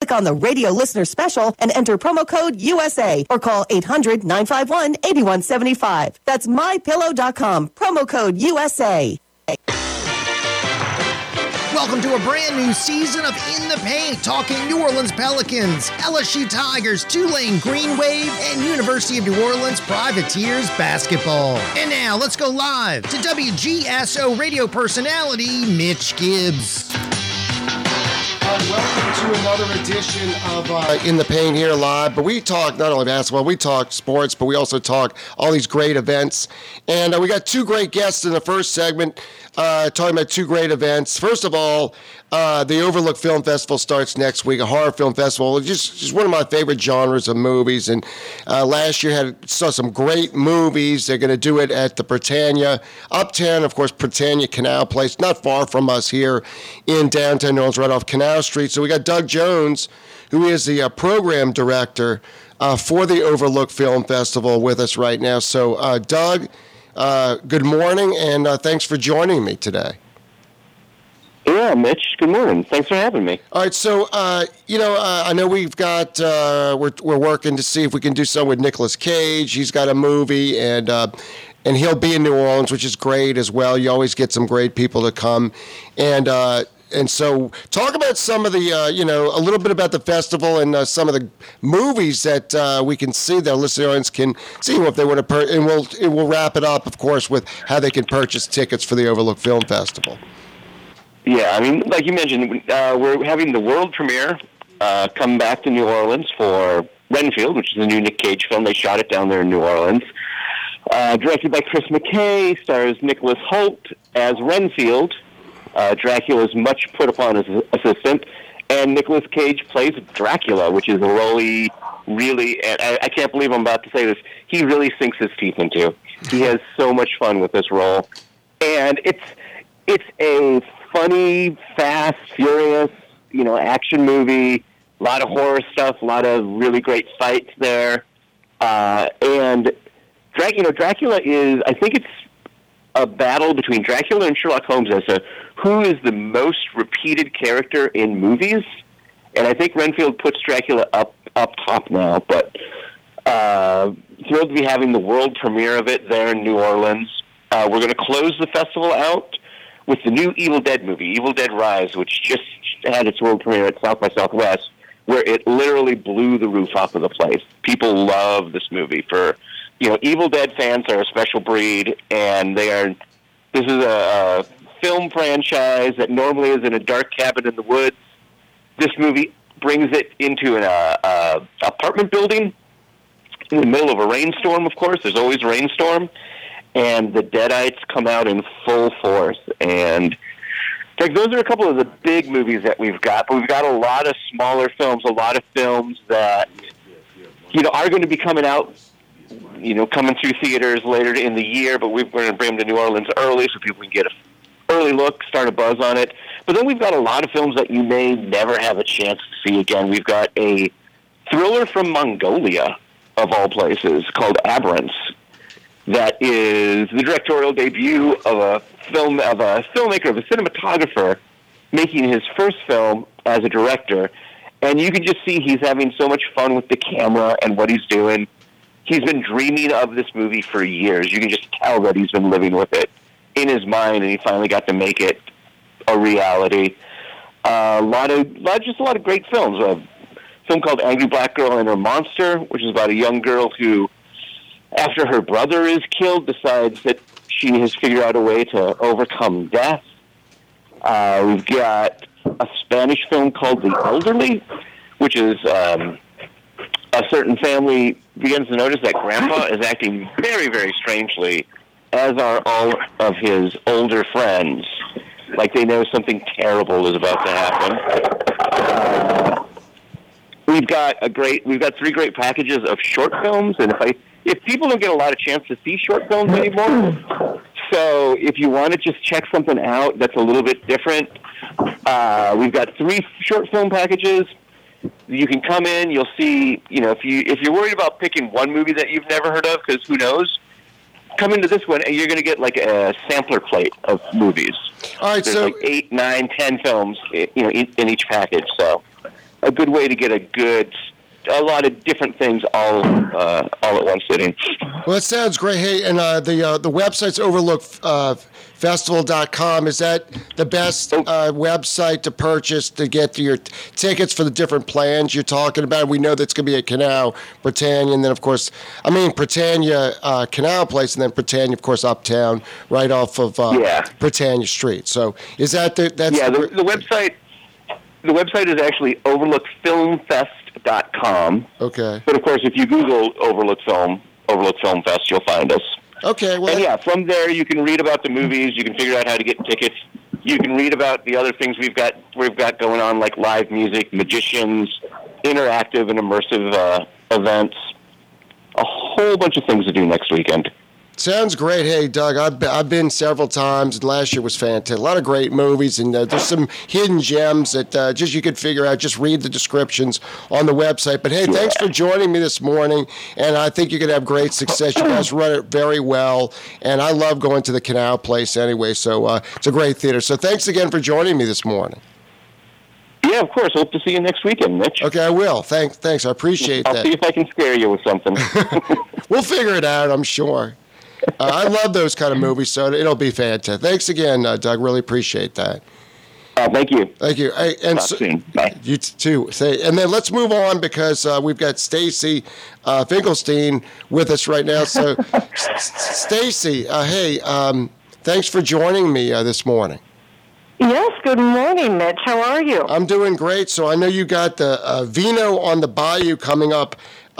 click on the radio listener special and enter promo code USA or call 800-951-8175. That's mypillow.com, promo code USA. Welcome to a brand new season of In the Paint, talking New Orleans Pelicans, LSU Tigers, Tulane Green Wave, and University of New Orleans Privateers basketball. And now, let's go live to WGSO radio personality, Mitch Gibbs. Welcome to another edition of In the Paint here live. But we talk not only basketball, we talk sports, but we also talk all these great events. And we got two great guests in the first segment talking about two great events. First of all, the Overlook Film Festival starts next week, a horror film festival. It's just one of my favorite genres of movies. And last year saw some great movies. They're going to do it at the Britannia Uptown, of course, Britannia Canal Place, not far from us here in downtown New Orleans, right off Canal Street. So we got Doug Jones, who is the program director for the Overlook Film Festival, with us right now. So, Doug, good morning, and thanks for joining me today. Yeah, Mitch, good morning. Thanks for having me. All right, so, I know we've got, we're working to see if we can do something with Nicolas Cage. He's got a movie, and he'll be in New Orleans, which is great as well. You always get some great people to come. And so talk about some of the, a little bit about the festival and some of the movies that we can see, that listeners can see if they want to and we'll wrap it up, of course, with how they can purchase tickets for the Overlook Film Festival. Yeah, I mean, like you mentioned, we're having the world premiere come back to New Orleans for Renfield, which is a new Nick Cage film. They shot it down there in New Orleans. Directed by Chris McKay, stars Nicholas Hoult as Renfield. Dracula's much put upon his assistant, and Nicolas Cage plays Dracula, which is a role he really, and I can't believe I'm about to say this, he really sinks his teeth into. He has so much fun with this role. And it's a funny, fast, furious, action movie, a lot of horror stuff, a lot of really great fights there. And Dracula is, I think it's a battle between Dracula and Sherlock Holmes as to who is the most repeated character in movies. And I think Renfield puts Dracula up top now, but thrilled to be having the world premiere of it there in New Orleans. We're going to close the festival out with the new Evil Dead movie, Evil Dead Rise, which just had its world premiere at South by Southwest, where it literally blew the roof off of the place. People love this movie. Evil Dead fans are a special breed, and this is a film franchise that normally is in a dark cabin in the woods. This movie brings it into an apartment building in the middle of a rainstorm, of course. There's always a rainstorm. And the Deadites come out in full force. And those are a couple of the big movies that we've got. But we've got a lot of smaller films, a lot of films that are going to be coming out, coming through theaters later in the year, but we're going to bring them to New Orleans early so people can get an early look, start a buzz on it. But then we've got a lot of films that you may never have a chance to see again. We've got a thriller from Mongolia, of all places, called Aberrance. That is the directorial debut of a filmmaker, of a cinematographer, making his first film as a director. And you can just see he's having so much fun with the camera and what he's doing. He's been dreaming of this movie for years. You can just tell that he's been living with it in his mind, and he finally got to make it a reality. A lot of great films. A film called Angry Black Girl and Her Monster, which is about a young girl who, after her brother is killed, decides that she has figured out a way to overcome death. We've got a Spanish film called The Elderly, which is a certain family begins to notice that Grandpa is acting very, very strangely, as are all of his older friends. Like they know something terrible is about to happen. We've got 3 great packages of short films, and if people don't get a lot of chance to see short films anymore, so if you want to just check something out that's a little bit different, we've got 3 short film packages. You can come in, you'll see, if you're worried about picking one movie that you've never heard of, because who knows, come into this one and you're going to get like a sampler plate of movies. All right, There's like 8, 9, 10 films, in each package. So a good way to get a lot of different things all at one sitting. Well, it sounds great. Hey, and the website's overlookfestival.com. Is that the best website to purchase to get your tickets for the different plans you're talking about? We know that's going to be at Canal, Britannia, and then, of course, Britannia Canal Place, and then Britannia, of course, uptown, right off of Britannia Street. So is that the website? The website is actually overlookfilmfest.com. Okay. But, of course, if you Google Overlook Film Fest, you'll find us. Okay. Well, and, from there, you can read about the movies. You can figure out how to get tickets. You can read about the other things we've got going on, like live music, magicians, interactive and immersive events. A whole bunch of things to do next weekend. Sounds great. Hey, Doug, I've been several times, and last year was fantastic. A lot of great movies, and there's some hidden gems that just you could figure out. Just read the descriptions on the website. But, hey, thanks for joining me this morning, and I think you're going to have great success. You guys run it very well, and I love going to the Canal Place anyway, so it's a great theater. So thanks again for joining me this morning. Yeah, of course. Hope to see you next weekend, Mitch. Okay, I will. Thanks. I appreciate that. I'll see if I can scare you with something. We'll figure it out, I'm sure. I love those kind of movies, so it'll be fantastic. Thanks again, Doug. Really appreciate that. Thank you. Thank you. Hey, and Talk soon. Bye. You too. And then let's move on because we've got Stacy Finkelstein with us right now. So, Stacy, hey, thanks for joining me this morning. Yes, good morning, Mitch. How are you? I'm doing great. So I know you got the Vino on the Bayou coming up.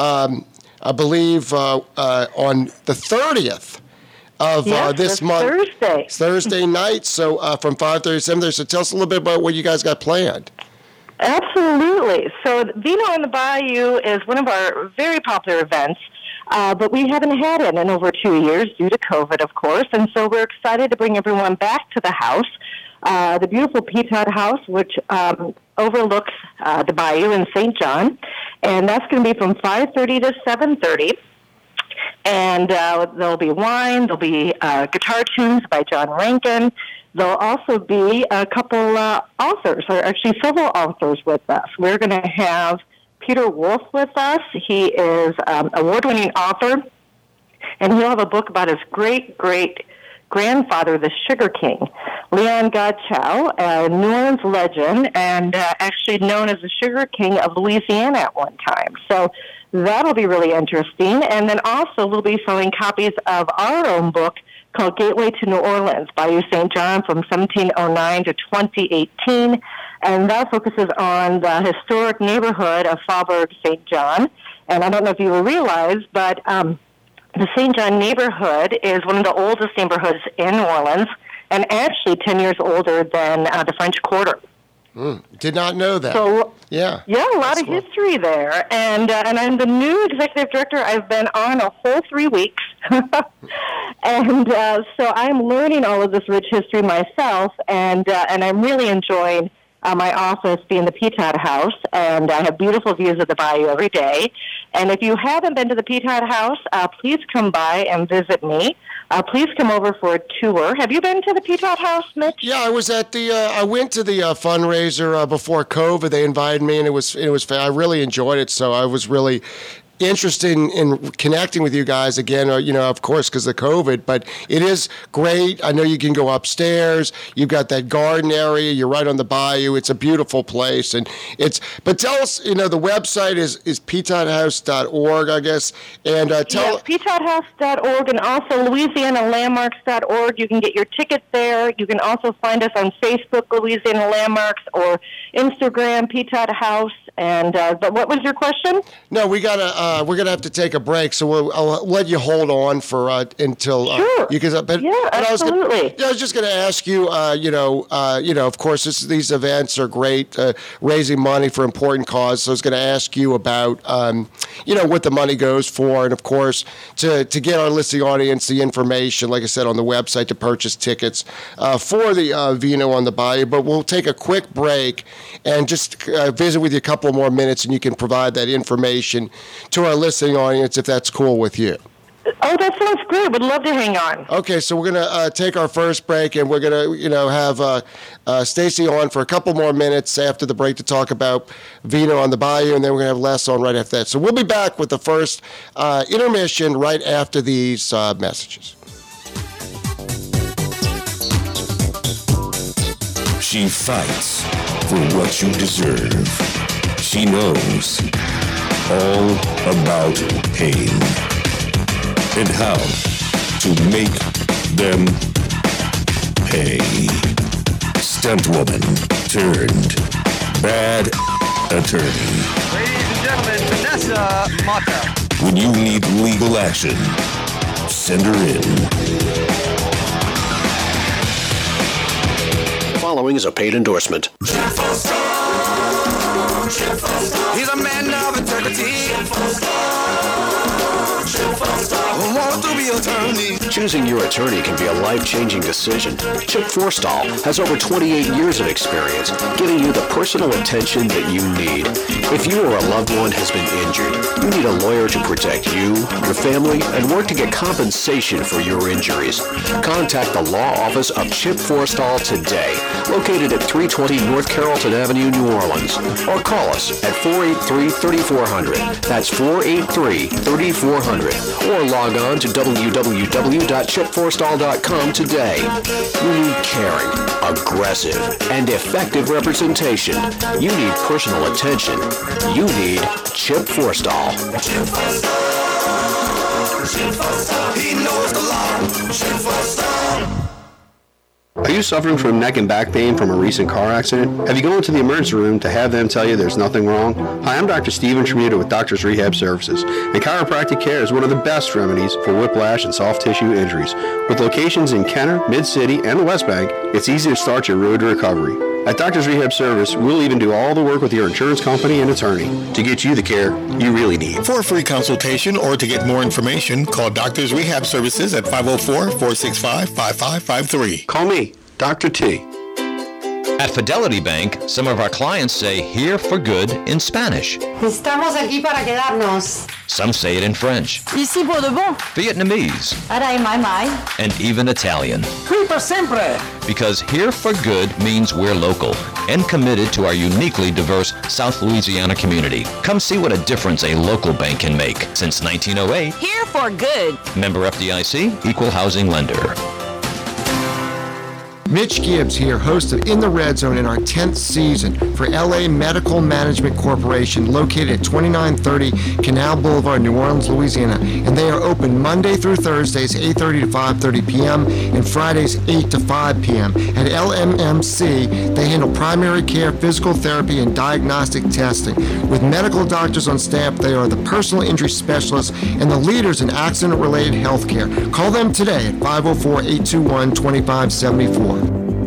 I believe on the 30th of this month. Thursday. It's Thursday night, so from 5:30 to 7:30. So tell us a little bit about what you guys got planned. Absolutely. So Vino on the Bayou is one of our very popular events, but we haven't had it in over 2 years due to COVID, of course, and so we're excited to bring everyone back to the house. The beautiful Peatot House, which overlooks the Bayou in St. John, and that's going to be from 5:30 to 7:30. And there'll be wine, there'll be guitar tunes by John Rankin. There'll also be a couple authors, or actually several authors with us. We're going to have Peter Wolf with us. He is an award-winning author, and he'll have a book about his great-grandfather, the Sugar King, Leon Godchow, a New Orleans legend, and actually known as the Sugar King of Louisiana at one time. So that'll be really interesting. And then also we'll be selling copies of our own book called Gateway to New Orleans, Bayou St. John from 1709 to 2018. And that focuses on the historic neighborhood of Faubourg St. John. And I don't know if you realize, but the St. John neighborhood is one of the oldest neighborhoods in New Orleans, and actually 10 years older than the French Quarter. Did not know that. So, yeah, a lot of history there. And I'm the new executive director. I've been on a whole 3 weeks. And so I'm learning all of this rich history myself, and I'm really enjoying my office being the Peatot House, and I have beautiful views of the Bayou every day. And if you haven't been to the Peatot House, please come by and visit me. Please come over for a tour. Have you been to the Peatot House, Mitch? Yeah, I was at the. I went to the fundraiser before COVID. They invited me, and it was. I really enjoyed it. So I was really interested in connecting with you guys again, of course, because of COVID, but it is great. I know you can go upstairs. You've got that garden area. You're right on the bayou. It's a beautiful place. But tell us, the website is peatothouse.org, I guess. And peatothouse.org and also louisianalandmarks.org. You can get your ticket there. You can also find us on Facebook, Louisiana Landmarks, or Instagram, Peatot House. And but what was your question? No, we're gonna have to take a break, so I'll let you hold on for until sure. Absolutely. I was just gonna ask you, of course, these events are great, raising money for important causes. So I was gonna ask you about, what the money goes for, and of course, to get our listening audience the information, like I said, on the website to purchase tickets for the Vino on the Bayou. But we'll take a quick break and just visit with you a couple more minutes, and you can provide that information to our listening audience if that's cool with you. Oh, that sounds great. Would love to hang on. Okay, so we're going to take our first break, and we're going to, have Stacy on for a couple more minutes after the break to talk about Vino on the Bayou, and then we're going to have Les on right after that. So we'll be back with the first intermission right after these messages. She fights for what you deserve. She knows all about pain and how to make them pay. Stunt woman turned bad attorney. Ladies and gentlemen, Vanessa Mata. When you need legal action, send her in. Following is a paid endorsement. He's a man of integrity. Want to be attorney. Choosing your attorney can be a life-changing decision. Chip Forstall has over 28 years of experience, giving you the personal attention that you need. If you or a loved one has been injured, you need a lawyer to protect you, your family, and work to get compensation for your injuries. Contact the law office of Chip Forstall today, located at 320 North Carrollton Avenue, New Orleans, or call us at 483-3400. That's 483-3400, or log on to www.chipforstall.com today. You need caring, aggressive, and effective representation. You need personal attention. You need Chip Forstall. Chip Forstall. Chip Forstall. He knows the law. Chip Forstall. Are you suffering from neck and back pain from a recent car accident? Have you gone to the emergency room to have them tell you there's nothing wrong? Hi, I'm Dr. Stephen Tremuta with Doctors Rehab Services, and chiropractic care is one of the best remedies for whiplash and soft tissue injuries. With locations in Kenner, Mid-City, and the West Bank, it's easy to start your road to recovery. At Doctors Rehab Service, we'll even do all the work with your insurance company and attorney to get you the care you really need. For a free consultation or to get more information, call Doctors Rehab Services at 504-465-5553. Call me, Dr. T. At Fidelity Bank, some of our clients say "here for good" in Spanish. Estamos aquí para quedarnos. Some say it in French, Ici pour de bon. Vietnamese, Aray mai mai. and even Italian. Qui per sempre. Because "here for good" means we're local and committed to our uniquely diverse South Louisiana community. Come see what a difference a local bank can make. Since 1908, Here for good. member FDIC, equal housing lender. Mitch Gibbs here, host of In the Red Zone in our 10th season for LA Medical Management Corporation, located at 2930 Canal Boulevard, New Orleans, Louisiana. And they are open Monday through Thursdays, 8:30 to 5:30 p.m., and Fridays, 8 to 5 p.m. At LMMC, they handle primary care, physical therapy, and diagnostic testing. With medical doctors on staff, they are the personal injury specialists and the leaders in accident-related health care. Call them today at 504-821-2574.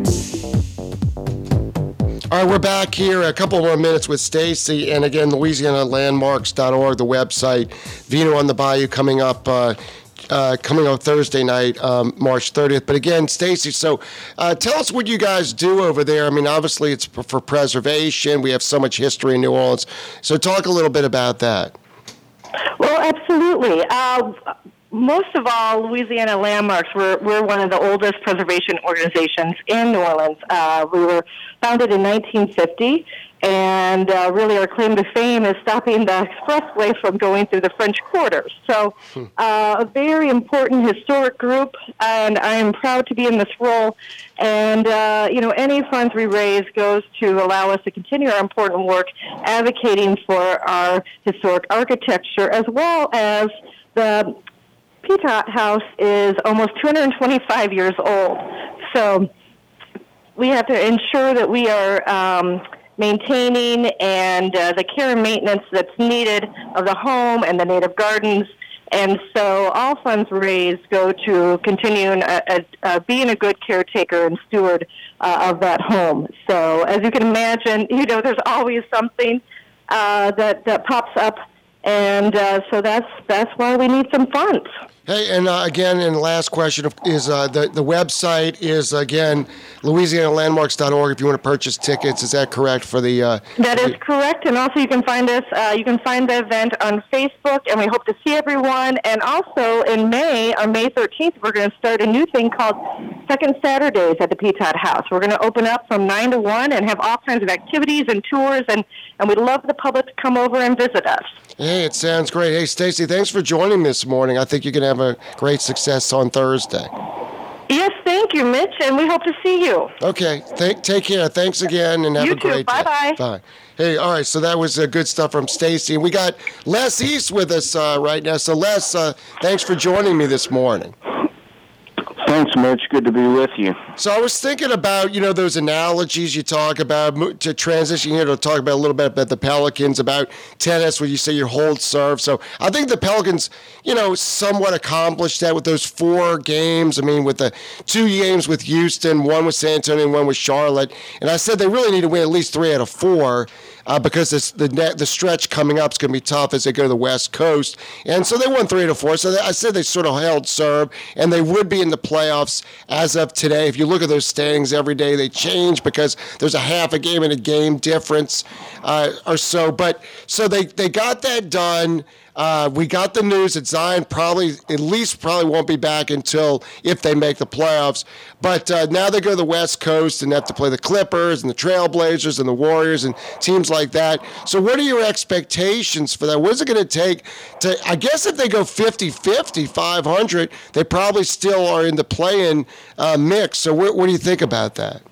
All right, we're back here. A couple more minutes with Stacy, and again, LouisianaLandmarks.org, the website. Vino on the Bayou coming up Thursday night, March 30th. But again, Stacy, so tell us what you guys do over there. I mean, obviously, it's for preservation. We have so much history in New Orleans. So talk a little bit about that. Well, absolutely. Most of all, Louisiana Landmarks, we're one of the oldest preservation organizations in New Orleans. We were founded in 1950, and really our claim to fame is stopping the expressway from going through the French Quarter. So a very important historic group, and I am proud to be in this role. And, any funds we raise goes to allow us to continue our important work advocating for our historic architecture, as well as the Pitot House is almost 225 years old. So we have to ensure that we are maintaining and the care and maintenance that's needed of the home and the native gardens. And so all funds raised go to continuing being a good caretaker and steward of that home. So as you can imagine, there's always something that pops up. And so that's why we need some funds. Hey, and again, and the last question is the website is, again, LouisianaLandmarks.org if you want to purchase tickets. Is that correct for the... That is correct, and also you can find us, you can find the event on Facebook, and we hope to see everyone. And also in May, on May 13th, we're going to start a new thing called Second Saturdays at the Petot House. We're going to open up from 9 to 1 and have all kinds of activities and tours, and we'd love the public to come over and visit us. Hey, it sounds great. Hey, Stacy, thanks for joining this morning. I think you're going to have a great success on Thursday. Yes, thank you, Mitch, and we hope to see you. Okay, take care. Thanks again, and have a great day. Bye-bye. Bye. Hey, all right, so that was good stuff from Stacy. And we got Les East with us right now. So, Les, thanks for joining me this morning. Thanks, Mitch. Good to be with you. So I was thinking about, those analogies you talk about to transition here to talk about a little bit about the Pelicans, about tennis, where you say you hold serve. So I think the Pelicans, somewhat accomplished that with those 4 games. I mean, with the 2 games with Houston, 1 with San Antonio, and 1 with Charlotte. And I said they really need to win at least 3 out of 4. Because the stretch coming up is going to be tough as they go to the West Coast. And so they won 3 out of 4. So I said they sort of held serve, and they would be in the playoffs as of today. If you look at those standings every day, they change because there's a half a game and a game difference or so. But so they got that done. We got the news that Zion probably won't be back until if they make the playoffs. But now they go to the West Coast and have to play the Clippers and the Trailblazers and the Warriors and teams like that. So what are your expectations for that? What is it going to take to, I guess if they go 50-50, 500, they probably still are in the play-in mix. So what do you think about that?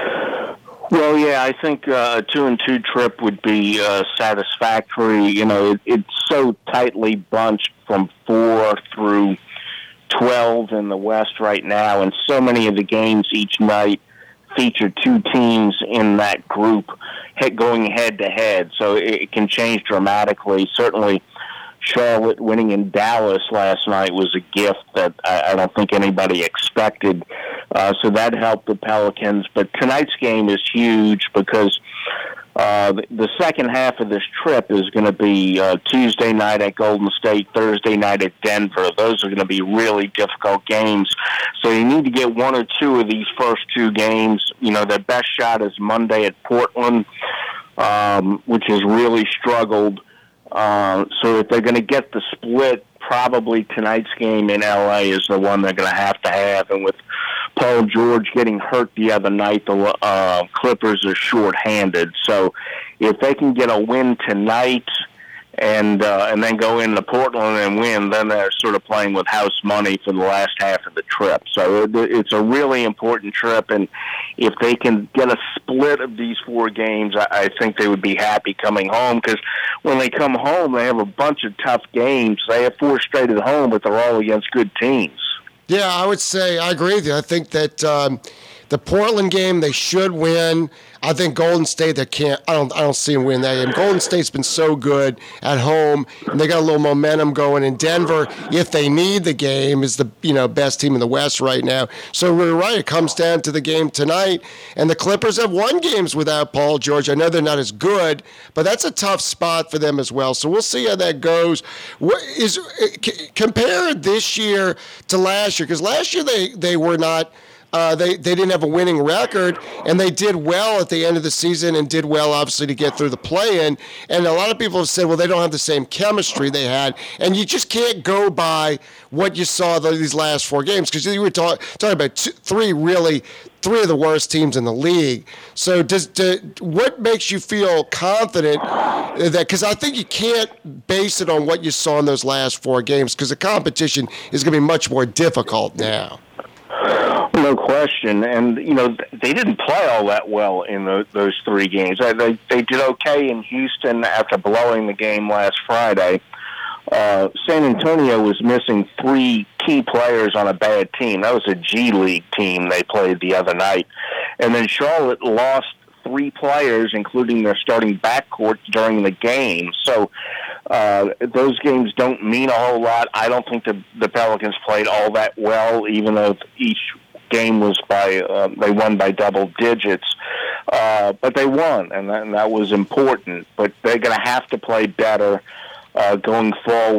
Well, yeah, I think a 2-2 trip would be satisfactory. It's so tightly bunched from 4 through 12 in the West right now, and so many of the games each night feature 2 teams in that group going head-to-head, so it can change dramatically. Certainly, Charlotte winning in Dallas last night was a gift that I don't think anybody expected. So that helped the Pelicans. But tonight's game is huge because the second half of this trip is going to be Tuesday night at Golden State, Thursday night at Denver. Those are going to be really difficult games. So you need to get 1 or 2 of these first 2 games. Their best shot is Monday at Portland, which has really struggled. So if they're going to get the split, probably tonight's game in L.A. is the one they're going to have. And with Paul George getting hurt the other night, the Clippers are shorthanded. So if they can get a win tonight and then go into Portland and win, then they're sort of playing with house money for the last half of the trip. So it's a really important trip, and if they can get a split of these 4 games, I think they would be happy coming home, because when they come home, they have a bunch of tough games. They have 4 straight at home, but they're all against good teams. Yeah, I would say I agree with you. I think that the Portland game they should win. I think Golden State they can't. I don't see them win that game. Golden State's been so good at home, and they got a little momentum going. In Denver, if they need the game, is the best team in the West right now. So we're right. It comes down to the game tonight, and the Clippers have won games without Paul George. I know they're not as good, but that's a tough spot for them as well. So we'll see how that goes. Compare this year to last year, because last year they were not. They didn't have a winning record, and they did well at the end of the season and did well, obviously, to get through the play-in. And a lot of people have said, well, they don't have the same chemistry they had. And you just can't go by what you saw these last 4 games, because you were talking about 3 of the worst teams in the league. So what makes you feel confident that, because I think you can't base it on what you saw in those last 4 games, because the competition is going to be much more difficult now. No question. And, they didn't play all that well in those 3 games. They did okay in Houston after blowing the game last Friday. San Antonio was missing 3 key players on a bad team. That was a G League team they played the other night. And then Charlotte lost 3 players, including their starting backcourt, during the game. So those games don't mean a whole lot. I don't think the Pelicans played all that well, even though each game was they won by double digits. But they won, and that was important. But they're going to have to play better going forward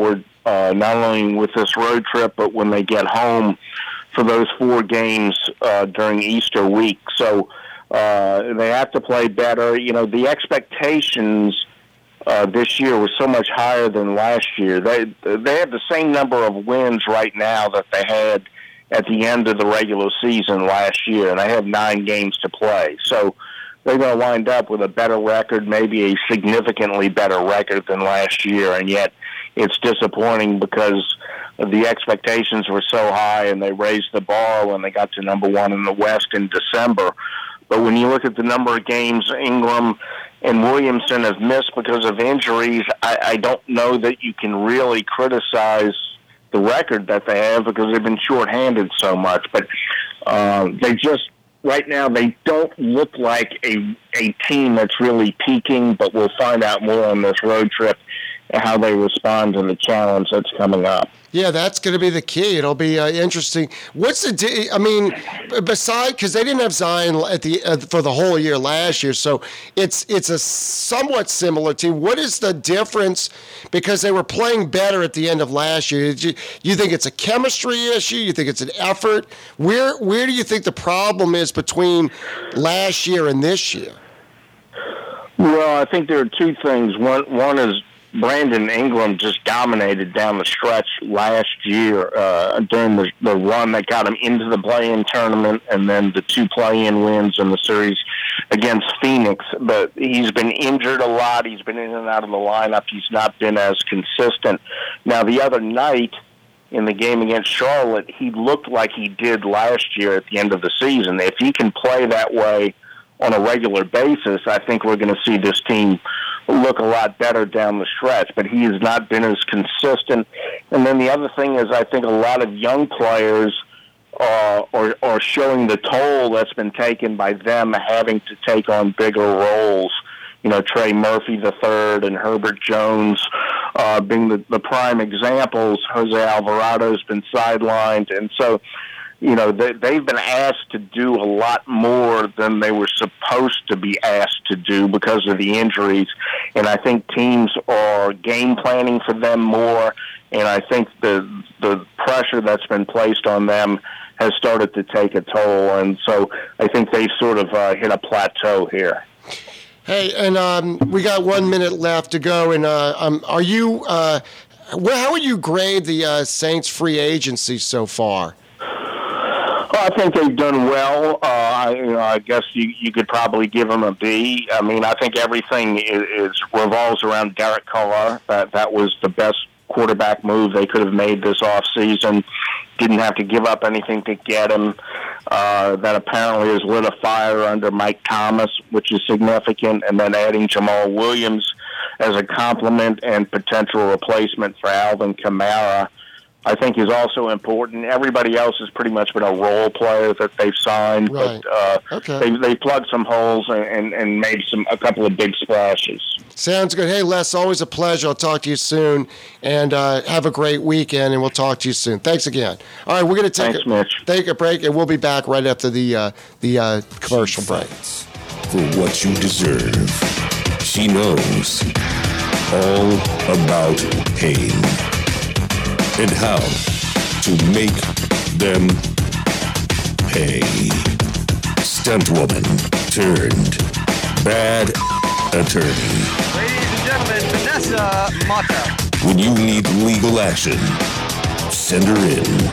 not only with this road trip, but when they get home for those 4 games during Easter week. So they have to play better. You know, the expectations this year were so much higher than last year. They have the same number of wins right now that they had at the end of the regular season last year, and they have 9 games to play. So they're going to wind up with a better record, maybe a significantly better record than last year, and yet it's disappointing because the expectations were so high and they raised the bar when they got to number 1 in the West in December. But when you look at the number of games Ingram and Williamson have missed because of injuries, I don't know that you can really criticize the record that they have because they've been shorthanded so much. But they just, right now, they don't look like a team that's really peaking, but we'll find out more on this road trip and how they respond to the challenge that's coming up. Yeah, that's going to be the key. It'll be interesting. What's besides, because they didn't have Zion at for the whole year last year, so it's a somewhat similar team. What is the difference? Because they were playing better at the end of last year. You think it's a chemistry issue? You think it's an effort? Where do you think the problem is between last year and this year? Well, I think there are 2 things. One is Brandon Ingram just dominated down the stretch last year during the run that got him into the play-in tournament and then the 2 play-in wins in the series against Phoenix. But he's been injured a lot. He's been in and out of the lineup. He's not been as consistent. Now, the other night in the game against Charlotte, he looked like he did last year at the end of the season. If he can play that way on a regular basis, I think we're going to see this team look a lot better down the stretch, but he has not been as consistent. And then the other thing is I think a lot of young players are showing the toll that's been taken by them having to take on bigger roles. You know, Trey Murphy III and Herbert Jones being the prime examples. Jose Alvarado's been sidelined, and so you know, they've been asked to do a lot more than they were supposed to be asked to do because of the injuries. And I think teams are game planning for them more, and I think the pressure that's been placed on them has started to take a toll. And so I think they've sort of hit a plateau here. Hey, and we got 1 minute left to go. And are you? How would you grade the Saints free agency so far? I think they've done well. I guess you could probably give them a B. I mean, I think everything revolves around Derek Carr. That was the best quarterback move they could have made this offseason. Didn't have to give up anything to get him. That apparently has lit a fire under Mike Thomas, which is significant. And then adding Jamal Williams as a complement and potential replacement for Alvin Kamara, I think is also important. Everybody else has pretty much been a role player that they've signed, right. But they plugged some holes and made a couple of big splashes. Sounds good. Hey, Les, always a pleasure. I'll talk to you soon, and have a great weekend, and we'll talk to you soon. Thanks again. All right, we're going to take a break, and we'll be back right after the commercial break. For what you deserve, she knows all about pain and how to make them pay. Stuntwoman turned bad attorney. Ladies and gentlemen, Vanessa Mata. When you need legal action, send her in.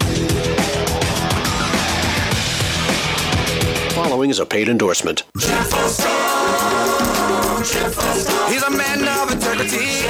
Following is a paid endorsement. He's a man of integrity.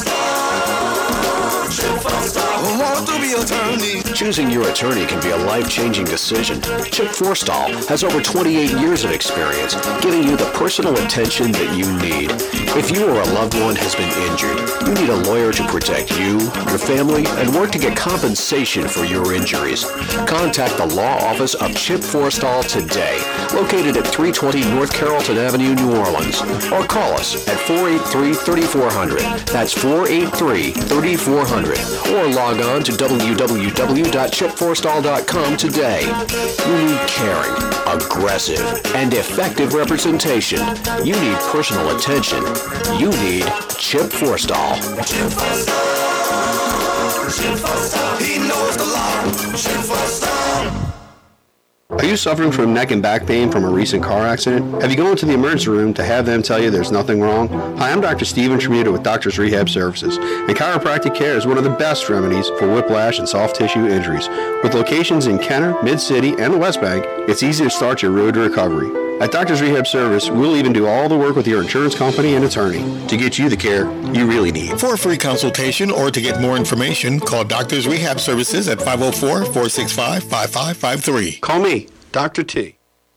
Want to be attorney. Choosing your attorney can be a life-changing decision. Chip Forstall has over 28 years of experience giving you the personal attention that you need. If you or a loved one has been injured, you need a lawyer to protect you, your family, and work to get compensation for your injuries. Contact the law office of Chip Forstall today, located at 320 North Carrollton Avenue, New Orleans, or call us at 483-3400. That's 483-3400. Or log on to www.chipforstall.com today. You need caring, aggressive, and effective representation. You need personal attention. You need Chip Forstall. Chip Forstall. Schimpfoster, he knows the law. Schimpfoster. Are you suffering from neck and back pain from a recent car accident? Have you gone to the emergency room to have them tell you there's nothing wrong? Hi, I'm Dr. Steven Tremuta with Doctors Rehab Services, and chiropractic care is one of the best remedies for whiplash and soft tissue injuries. With locations in Kenner, Mid-City, and the West Bank, it's easy to start your road to recovery. At Doctors Rehab Service, we'll even do all the work with your insurance company and attorney to get you the care you really need. For a free consultation or to get more information, call Doctors Rehab Services at 504-465-5553. Call me, Dr. T.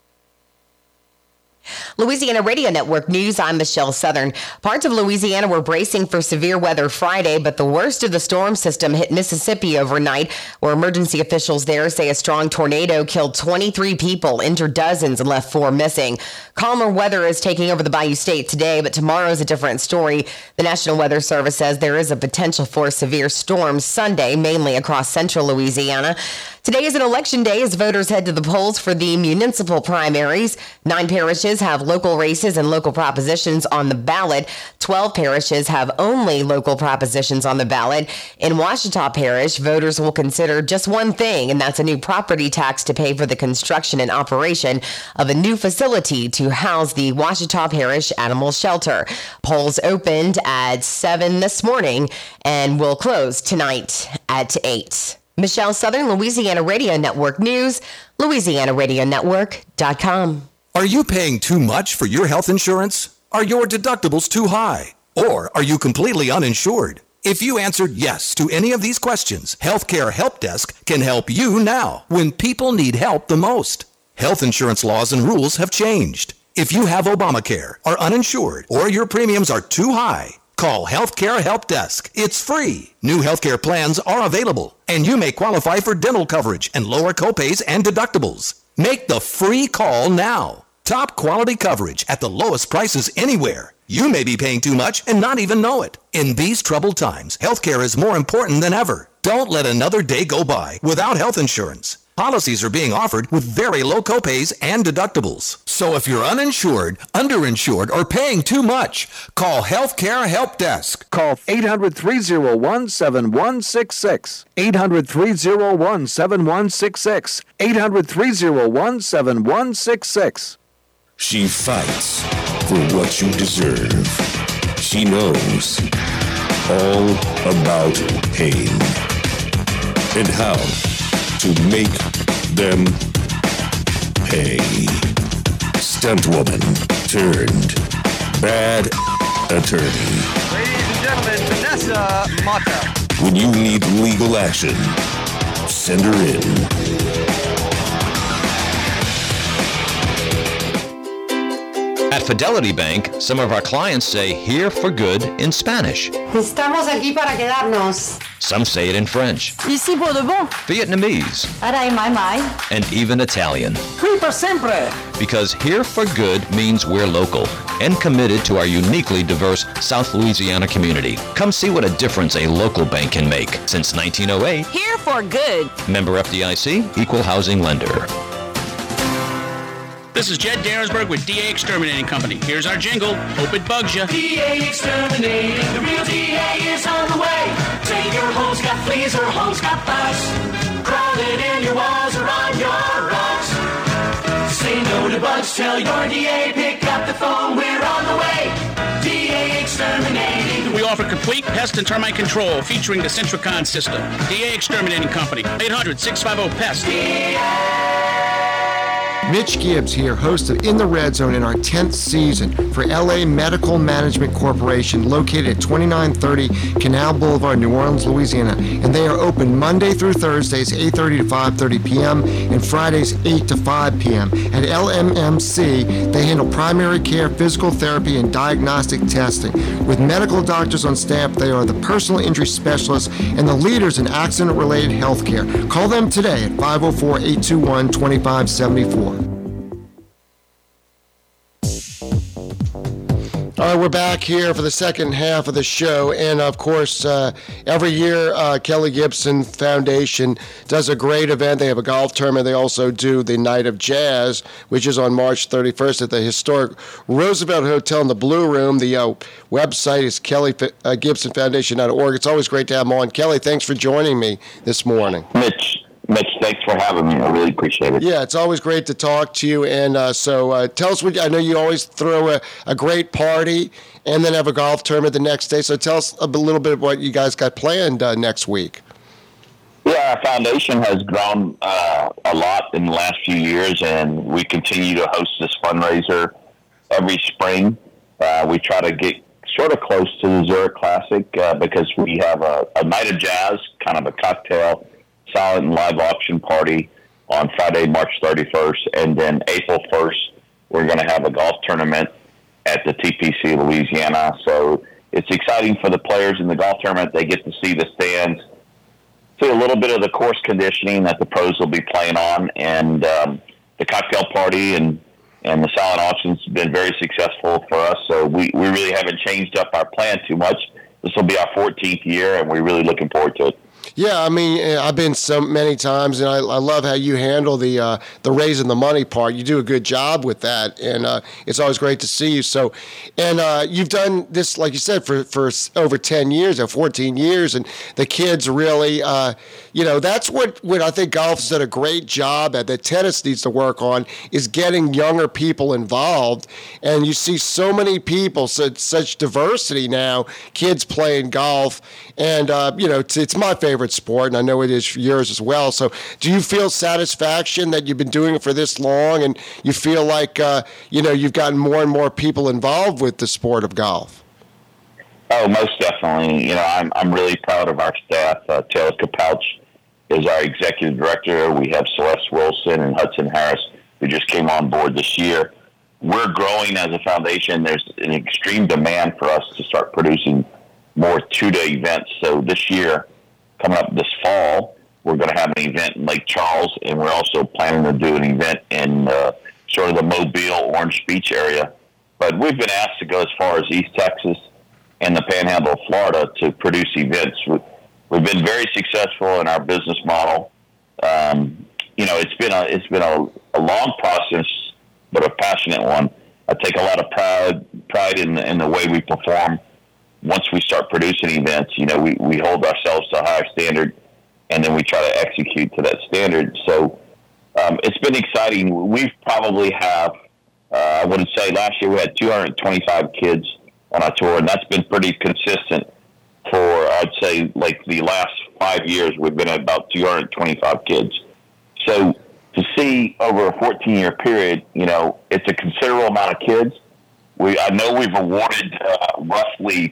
Louisiana Radio Network News, I'm Michelle Southern. Parts of Louisiana were bracing for severe weather Friday, but the worst of the storm system hit Mississippi overnight, where emergency officials there say a strong tornado killed 23 people, injured dozens, and left 4 missing. Calmer weather is taking over the Bayou State today, but tomorrow's a different story. The National Weather Service says there is a potential for severe storms Sunday, mainly across central Louisiana. Today is an election day as voters head to the polls for the municipal primaries. 9 parishes have local races and local propositions on the ballot. 12 parishes have only local propositions on the ballot. In Ouachita Parish, voters will consider just one thing, and that's a new property tax to pay for the construction and operation of a new facility to house the Ouachita Parish Animal Shelter. Polls opened at 7 this morning and will close tonight at 8. Michelle Southern, Louisiana Radio Network News, LouisianaRadioNetwork.com. Are you paying too much for your health insurance? Are your deductibles too high? Or are you completely uninsured? If you answered yes to any of these questions, Healthcare Help Desk can help you now when people need help the most. Health insurance laws and rules have changed. If you have Obamacare, are uninsured, or your premiums are too high, call Healthcare Help Desk. It's free. New healthcare plans are available, and you may qualify for dental coverage and lower copays and deductibles. Make the free call now. Top quality coverage at the lowest prices anywhere. You may be paying too much and not even know it. In these troubled times, healthcare is more important than ever. Don't let another day go by without health insurance. Policies are being offered with very low copays and deductibles. So if you're uninsured, underinsured, or paying too much, call Healthcare Help Desk. Call 800-301-7166. 800-301-7166. 800-301-7166. She fights for what you deserve. She knows all about pain and how to make them pay. Stuntwoman turned bad attorney. Ladies and gentlemen, Vanessa Mata. When you need legal action, send her in. At Fidelity Bank, some of our clients say "here for good" in Spanish. Estamos aquí para quedarnos. Some say it in French, Ici pour de bon. Vietnamese, Aray, mai. and even Italian. Oui, per sempre. Because "here for good" means we're local and committed to our uniquely diverse South Louisiana community. Come see what a difference a local bank can make. Since 1908, Here for good. member FDIC, equal housing lender. This is Jed Daresberg with DA Exterminating Company. Here's our jingle. Hope it bugs you. DA Exterminating, the real DA is on the way. Say your home's got fleas or home's got bugs. Crawling in your walls or on your rugs. Say no to bugs, tell your DA, pick up the phone, we're on the way. DA Exterminating. We offer complete pest and termite control featuring the Centricon system. DA Exterminating Company. 800-650-PEST. Mitch Gibbs here, host of In the Red Zone in our 10th season for LA Medical Management Corporation, located at 2930 Canal Boulevard, New Orleans, Louisiana. And they are open Monday through Thursdays, 8:30 to 5:30 p.m. and Fridays, 8 to 5 p.m. At LMMC, they handle primary care, physical therapy, and diagnostic testing. With medical doctors on staff, they are the personal injury specialists and the leaders in accident-related health care. Call them today at 504-821-2574. All All right, we're back here for the second half of the show. And, of course, every year, Kelly Gibson Foundation does a great event. They have a golf tournament. They also do the Night of Jazz, which is on March 31st at the historic Roosevelt Hotel in the Blue Room. The website is kellygibsonfoundation.org. It's always great to have them on. Kelly, thanks for joining me this morning. Mitch, thanks for having me. I really appreciate it. Yeah, it's always great to talk to you. And so tell us I know you always throw a great party and then have a golf tournament the next day. So tell us a little bit of what you guys got planned next week. Yeah, our foundation has grown a lot in the last few years, and we continue to host this fundraiser every spring. We try to get sort of close to the Zurich Classic because we have a night of jazz, kind of a cocktail, silent and live auction party on Friday, March 31st. And then April 1st, we're going to have a golf tournament at the TPC Louisiana. So it's exciting for the players in the golf tournament. They get to see the stands, see a little bit of the course conditioning that the pros will be playing on. And the cocktail party and the silent auction's been very successful for us. So we really haven't changed up our plan too much. This will be our 14th year, and we're really looking forward to it. Yeah, I mean, I've been so many times, and I love how you handle the raising the money part. You do a good job with that, and it's always great to see you. So, and you've done this, like you said, for over 10 years or 14 years, and the kids really, that's what I think golf's done a great job at, that tennis needs to work on, is getting younger people involved. And you see so many people, such diversity now, kids playing golf, and, it's my favorite sport, and I know it is for yours as well. So do you feel satisfaction that you've been doing it for this long, and you feel like, you've gotten more and more people involved with the sport of golf? Oh, most definitely. I'm really proud of our staff. Taylor Capouch is our executive director. We have Celeste Wilson and Hudson Harris, who just came on board this year. We're growing as a foundation. There's an extreme demand for us to start producing more two-day events. So this year, coming up this fall, we're going to have an event in Lake Charles, and we're also planning to do an event in sort of the Mobile, Orange Beach area. But we've been asked to go as far as East Texas and the Panhandle of Florida to produce events. We've been very successful in our business model. It's been a long process, but a passionate one. I take a lot of pride in the way we perform. Once we start producing events, we hold ourselves to a higher standard, and then we try to execute to that standard. So it's been exciting. We probably have, I would say last year we had 225 kids on our tour, and that's been pretty consistent for, I'd say, like the last 5 years, we've been at about 225 kids. So to see over a 14-year period, it's a considerable amount of kids. I know we've awarded roughly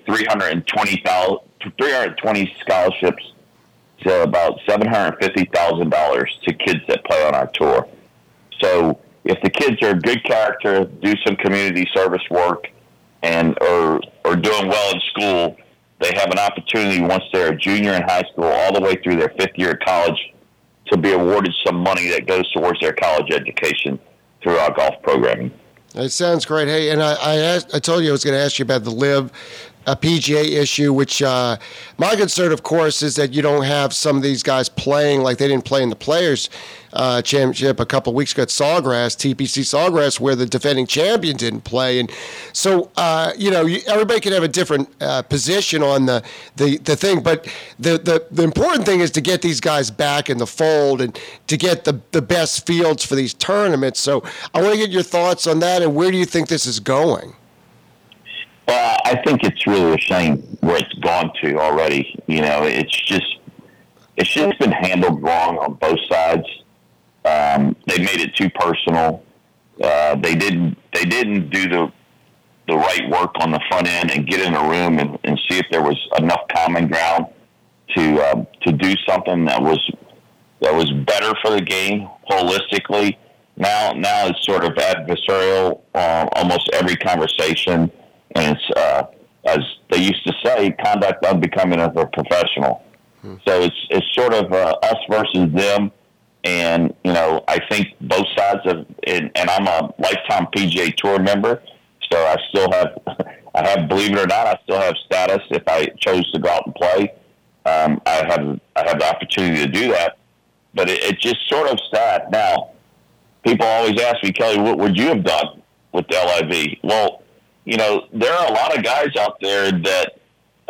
320 scholarships to about $750,000 to kids that play on our tour. So if the kids are good character, do some community service work, and are doing well in school, they have an opportunity once they're a junior in high school all the way through their 5th year of college to be awarded some money that goes towards their college education through our golf programming. It sounds great. Hey, and I told you I was going to ask you about the LIV PGA issue, which my concern, of course, is that you don't have some of these guys playing like they didn't play in the Players Championship a couple of weeks ago at Sawgrass, TPC Sawgrass, where the defending champion didn't play. And so, everybody can have a different position on the thing, but the important thing is to get these guys back in the fold and to get the best fields for these tournaments. So I want to get your thoughts on that, and where do you think this is going? Well, I think it's really a shame where it's gone to already. It's just been handled wrong on both sides. They made it too personal. They didn't do the right work on the front end and get in a room and see if there was enough common ground to do something that was better for the game holistically. Now it's sort of adversarial almost every conversation. And it's, as they used to say, conduct unbecoming of a professional. So it's sort of us versus them. And, I think both sides of, and I'm a lifetime PGA Tour member, so I believe it or not, I still have status if I chose to go out and play. I have the opportunity to do that, but it's just sort of sad. Now, people always ask me, Kelly, what would you have done with the LIV? Well, there are a lot of guys out there that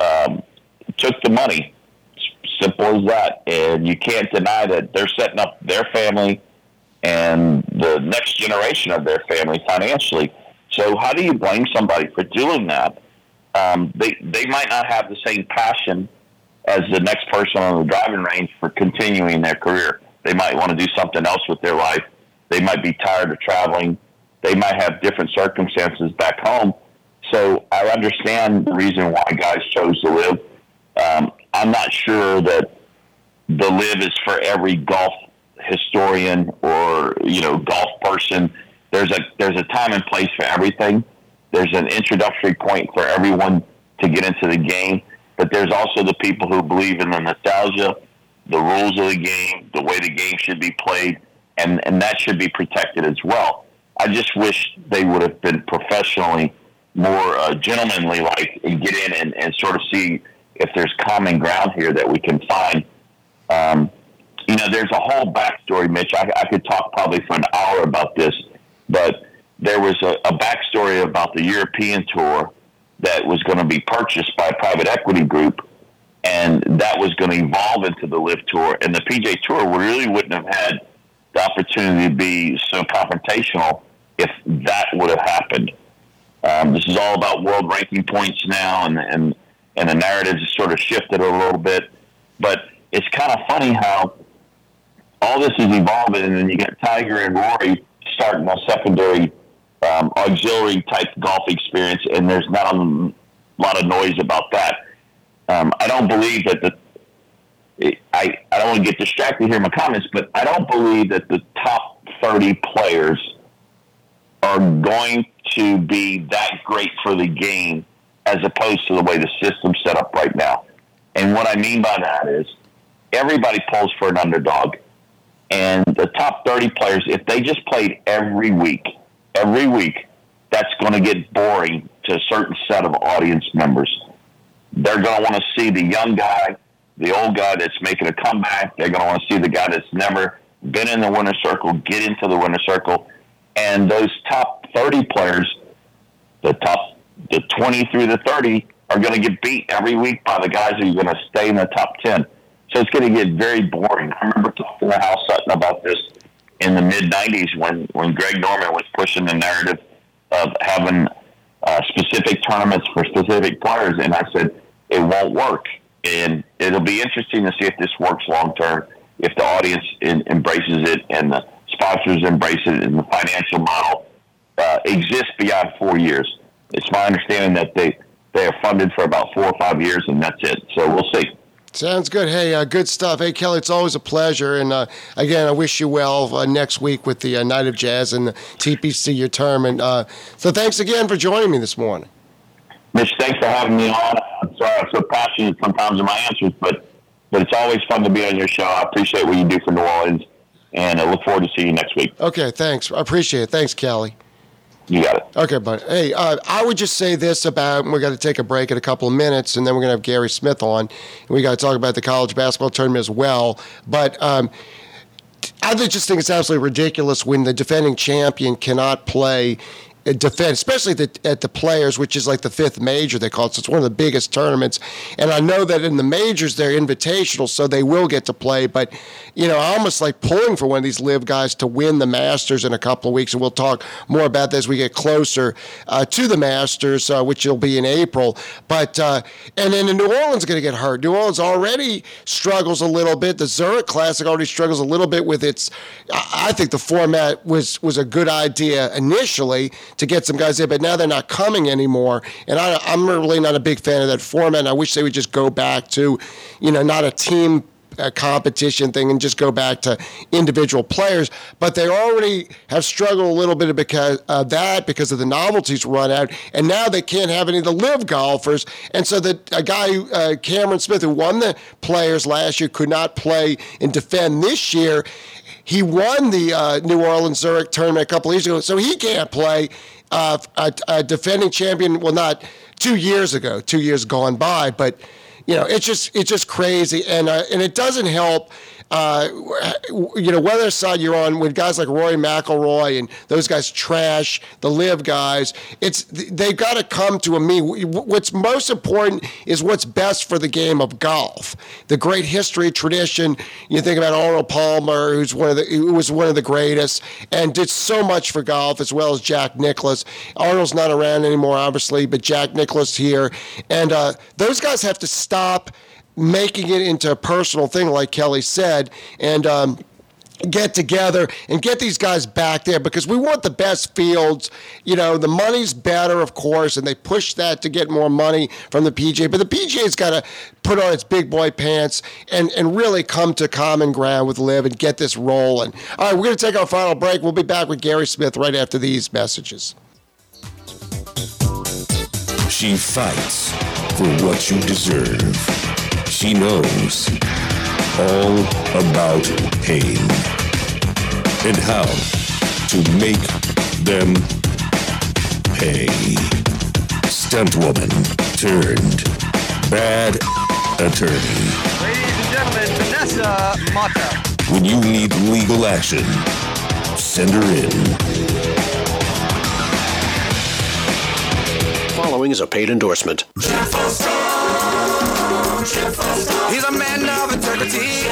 took the money. Simple as that. And you can't deny that they're setting up their family and the next generation of their family financially. So how do you blame somebody for doing that? They might not have the same passion as the next person on the driving range for continuing their career. They might want to do something else with their life. They might be tired of traveling. They might have different circumstances back home. So I understand the reason why guys chose to live. I'm not sure that the live is for every golf historian or, golf person. There's a time and place for everything. There's an introductory point for everyone to get into the game. But there's also the people who believe in the nostalgia, the rules of the game, the way the game should be played, and that should be protected as well. I just wish they would have been professionally more gentlemanly like and get in and sort of see if there's common ground here that we can find. There's a whole backstory, Mitch. I could talk probably for an hour about this, but there was a backstory about the European Tour that was going to be purchased by a private equity group, and that was going to evolve into the LIV Tour. And the PGA Tour really wouldn't have had the opportunity to be so confrontational if that would have happened. This is all about world ranking points now, and the narrative has sort of shifted a little bit. But it's kind of funny how all this is evolving, and then you get Tiger and Rory starting a secondary auxiliary type golf experience, and there's not a lot of noise about that. I don't believe that I don't want to get distracted here in my comments, but I don't believe that the top 30 players are going to be that great for the game as opposed to the way the system's set up right now. And what I mean by that is everybody pulls for an underdog. And the top 30 players, if they just played every week, that's going to get boring to a certain set of audience members. They're going to want to see the young guy, the old guy that's making a comeback. They're going to want to see the guy that's never been in the winner's circle, get into the winner's circle. And those top 30 players, the 20 through the 30, are going to get beat every week by the guys who are going to stay in the top 10. So it's going to get very boring. I remember talking to Hal Sutton about this in the mid-'90s when Greg Norman was pushing the narrative of having specific tournaments for specific players, and I said, it won't work. And it'll be interesting to see if this works long-term, if the audience embraces it and the sponsors embrace it and the financial model exists beyond 4 years. It's my understanding that they are funded for about 4 or 5 years, and that's it. So we'll see. Sounds good. Hey, good stuff. Hey, Kelly, it's always a pleasure. And again, I wish you well next week with the Night of Jazz and the TPC, your tournament. So thanks again for joining me this morning. Mitch, thanks for having me on. I'm sorry I'm so passionate sometimes in my answers, but it's always fun to be on your show. I appreciate what you do for New Orleans, and I look forward to seeing you next week. Okay, thanks. I appreciate it. Thanks, Kelly. You got it. Okay, buddy. Hey, I would just say this about, we're going to take a break in a couple of minutes, and then we're going to have Gary Smith on, and we got to talk about the college basketball tournament as well. But I just think it's absolutely ridiculous when the defending champion cannot play defend, especially at the Players, which is like the fifth major they call it. So it's one of the biggest tournaments. And I know that in the majors they're invitational, so they will get to play. But I almost like pulling for one of these live guys to win the Masters in a couple of weeks, and we'll talk more about that as we get closer to the Masters, which will be in April. But and then New Orleans is going to get hurt. New Orleans already struggles a little bit. The Zurich Classic already struggles a little bit with its. I think the format was a good idea initially to get some guys in, but now they're not coming anymore. And I'm really not a big fan of that format. And I wish they would just go back to, not a team competition thing and just go back to individual players. But they already have struggled a little bit because of the novelties run out, and now they can't have any of the live golfers. And so that a guy, Cameron Smith, who won the Players last year, could not play and defend this year. He won the New Orleans Zurich tournament a couple of years ago, so he can't play. A defending champion will not 2 years ago, 2 years gone by. But it's just crazy, and it doesn't help. Whether side you're on, with guys like Rory McIlroy and those guys trash the live guys, they've got to come to a mean. What's most important is what's best for the game of golf. The great history, tradition. You think about Arnold Palmer, who was one of the greatest and did so much for golf, as well as Jack Nicklaus. Arnold's not around anymore, obviously, but Jack Nicklaus here, and those guys have to stop making it into a personal thing, like Kelly said, and get together and get these guys back there, because we want the best fields. The money's better, of course, and they push that to get more money from the PGA, but the PGA's got to put on its big boy pants and really come to common ground with LIV and get this rolling. All right, we're going to take our final break. We'll be back with Gary Smith right after these messages. She fights for what you deserve. She knows all about pain and how to make them pay. Stuntwoman turned bad attorney. Ladies and gentlemen, Vanessa Mata. When you need legal action, send her in. Following is a paid endorsement. He's a man of integrity.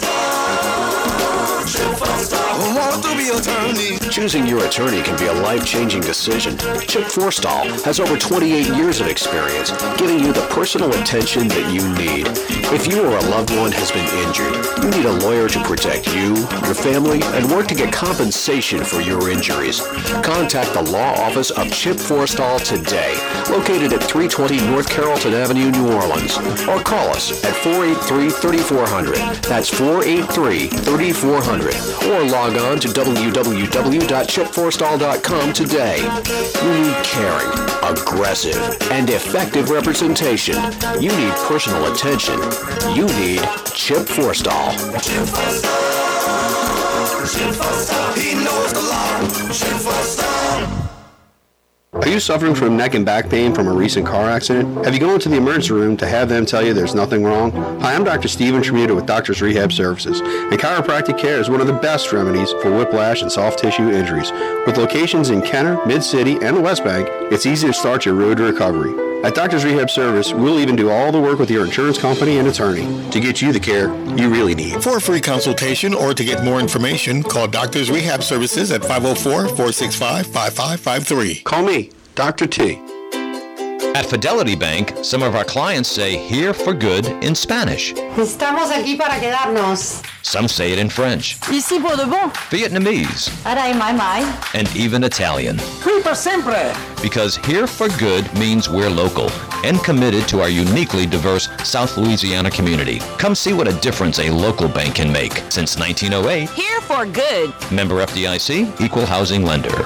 Want to be attorney. Choosing your attorney can be a life-changing decision. Chip Forstall has over 28 years of experience giving you the personal attention that you need. If you or a loved one has been injured, you need a lawyer to protect you, your family, and work to get compensation for your injuries. Contact the law office of Chip Forstall today, located at 320 North Carrollton Avenue, New Orleans, or call us at 483-3400. That's 483-3400. Or log on to www.chipforstall.com today. You need caring, aggressive, and effective representation. You need personal attention. You need Chip Forstall. Chip Forstall. Chip Forstall. He knows the law. Chip Forstall. Are you suffering from neck and back pain from a recent car accident? Have you gone to the emergency room to have them tell you there's nothing wrong? Hi, I'm Dr. Steven Tremuta with Doctors Rehab Services, and chiropractic care is one of the best remedies for whiplash and soft tissue injuries. With locations in Kenner, Mid-City, and the West Bank, it's easy to start your road to recovery. At Doctors Rehab Service, we'll even do all the work with your insurance company and attorney to get you the care you really need. For a free consultation or to get more information, call Doctors Rehab Services at 504-465-5553. Call me, Dr. T. At Fidelity Bank, some of our clients say "here for good" in Spanish. Estamos aquí para quedarnos. Some say it in French, Ici pour de bon. Vietnamese, Aray, mai. and even Italian. Oui, per sempre. Because "here for good" means we're local and committed to our uniquely diverse South Louisiana community. Come see what a difference a local bank can make. Since 1908, Here for good. member FDIC, equal housing lender.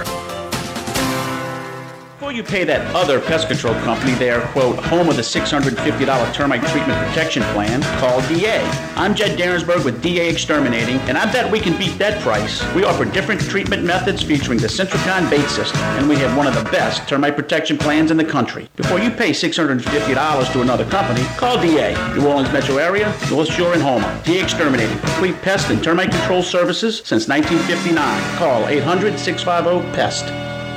Before you pay that other pest control company their, quote, home of the $650 termite treatment protection plan, call DA. I'm Jed Darensburg with DA Exterminating, and I bet we can beat that price. We offer different treatment methods featuring the Centricon bait system, and we have one of the best termite protection plans in the country. Before you pay $650 to another company, call DA. New Orleans metro area, North Shore, and Houma. DA Exterminating, complete pest and termite control services since 1959. Call 800-650-PEST.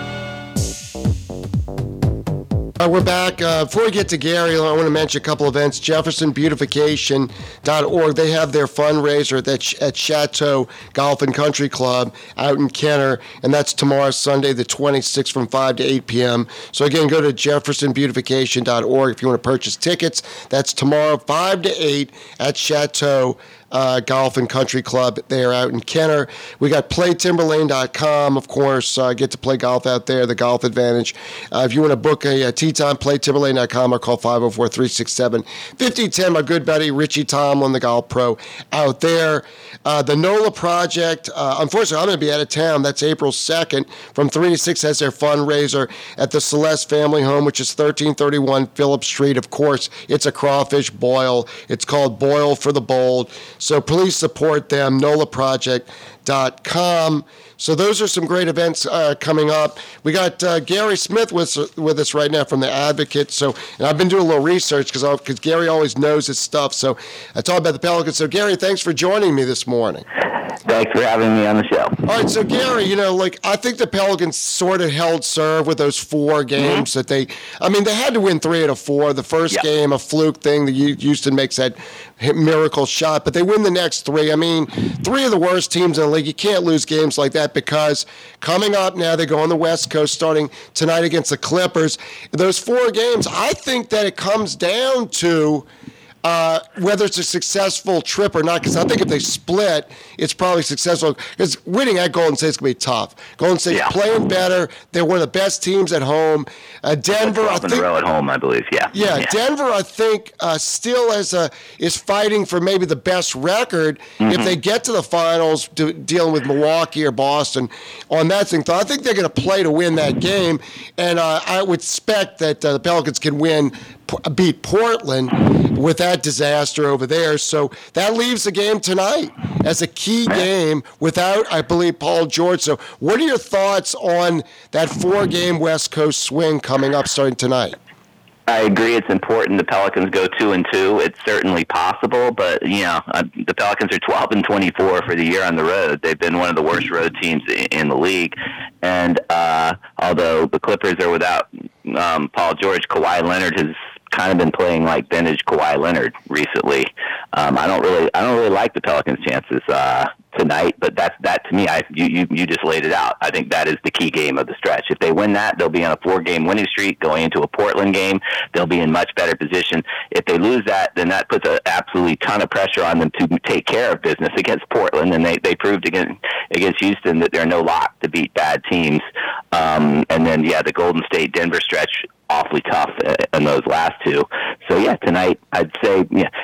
We're back. Before we get to Gary, I want to mention a couple events. JeffersonBeautification.org. They have their fundraiser at Chateau Golf and Country Club out in Kenner, and that's tomorrow, Sunday, the 26th, from 5 to 8 p.m. So, again, go to JeffersonBeautification.org if you want to purchase tickets. That's tomorrow, 5 to 8 at Chateau Golf and Country Club there out in Kenner. We got PlayTimberlane.com, of course. Get to play golf out there, the Golf Advantage. If you want to book a tee time, PlayTimberlane.com or call 504-367-5010. My good buddy Richie Tomlin, the golf pro out there. The NOLA Project, unfortunately, I'm going to be out of town. That's April 2nd. From 3 to 6 has their fundraiser at the Celeste Family Home, which is 1331 Phillips Street. Of course, it's a crawfish boil. It's called Boil for the Bold. So please support them, nolaproject.com. So those are some great events coming up. We got Gary Smith with us right now from The Advocate. So, and I've been doing a little research because Gary always knows his stuff. So I talk about the Pelicans. So Gary, thanks for joining me this morning. Thanks for having me on the show. All right, so Gary, I think the Pelicans sort of held serve with those 4 games that they had to win 3 out of 4. The first game, a fluke thing. Houston makes that miracle shot, but they win the next 3. 3 of the worst teams in the league. You can't lose games like that because coming up now, they go on the West Coast starting tonight against the Clippers. Those 4 games, I think that it comes down to whether it's a successful trip or not, because I think if they split, it's probably successful. Because winning at Golden State is going to be tough. Golden State's playing better. They're one of the best teams at home. Denver, I think, in a row at home, I believe. Yeah, Denver, I think, still is fighting for maybe the best record if they get to the finals, dealing with Milwaukee or Boston on that thing. So I think they're going to play to win that game, and I would expect that the Pelicans can beat Portland with that disaster over there. So that leaves the game tonight as a key game without, I believe, Paul George. So what are your thoughts on that 4-game West Coast swing coming up starting tonight? I agree. It's important the Pelicans go 2-2. It's certainly possible, but the Pelicans are 12-24 for the year on the road. They've been one of the worst road teams in the league, and although the Clippers are without Paul George, Kawhi Leonard has kind of been playing like vintage Kawhi Leonard recently. I don't really like the Pelicans' chances tonight, but that to me, you just laid it out. I think that is the key game of the stretch. If they win that, they'll be on a 4-game winning streak going into a Portland game. They'll be in much better position. If they lose that, then that puts an absolutely ton of pressure on them to take care of business against Portland, and they proved against Houston that they're no lock to beat bad teams. And then, the Golden State Denver stretch, awfully tough in those last 2. So tonight I'd say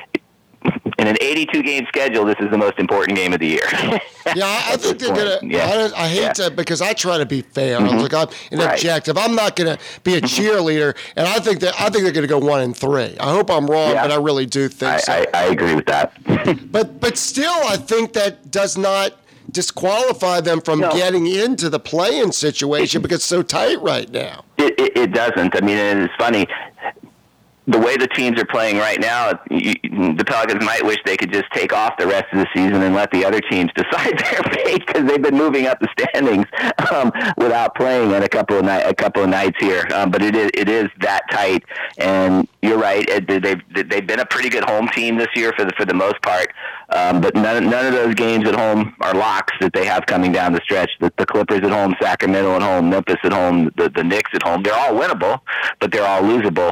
in an 82-game schedule, this is the most important game of the year. I think they're gonna. I hate to, because I try to be fair. I'm an objective. I'm not gonna be a cheerleader, and I think they're gonna go 1-3. I hope I'm wrong, but I really do think so. I agree with that. but still, I think that does not disqualify them from getting into the play-in situation because it's so tight right now. It doesn't. And it's funny. The way the teams are playing right now, the Pelicans might wish they could just take off the rest of the season and let the other teams decide their fate, because they've been moving up the standings without playing at a couple of nights here. But it is that tight, and you're right. They've been a pretty good home team this year for the most part. But none of those games at home are locks that they have coming down the stretch. The Clippers at home, Sacramento at home, Memphis at home, the Knicks at home. They're all winnable, but they're all losable.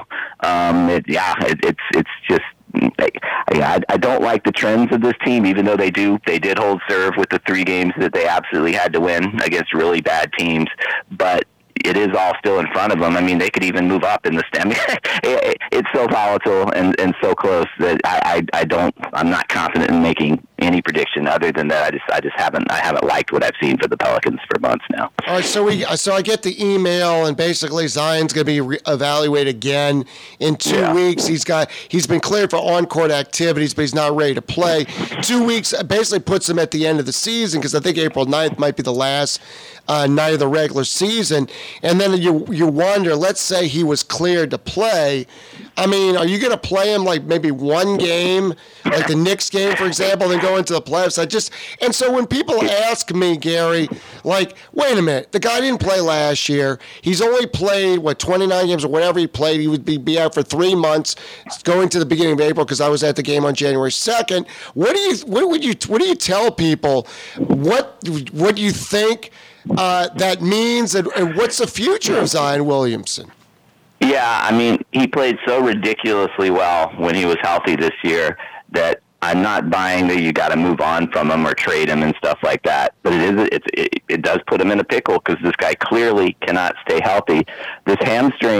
It's just. I don't like the trends of this team, even though they did hold serve with the 3 games that they absolutely had to win against really bad teams. But it is all still in front of them. They could even move up in the stand. It's so volatile and so close that I'm not confident in making any prediction other than that. I haven't liked what I've seen for the Pelicans for months now. All right, so I get the email, and basically Zion's going to be evaluated again in 2 weeks. He's been cleared for on-court activities, but he's not ready to play. 2 weeks basically puts him at the end of the season, because I think April 9th might be the last night of the regular season. And then you wonder, let's say he was cleared to play. Are you going to play him like maybe 1 game, like the Knicks game, for example, then go into the playoffs? And so when people ask me, Gary, like, wait a minute, the guy didn't play last year. He's only played, 29 games or whatever he played. He would be out for 3 months going to the beginning of April, because I was at the game on January 2nd. What do you tell people? What do you think that means, and what's the future of Zion Williamson? Yeah, he played so ridiculously well when he was healthy this year that I'm not buying that you got to move on from him or trade him and stuff like that. But it does put him in a pickle, because this guy clearly cannot stay healthy. This hamstring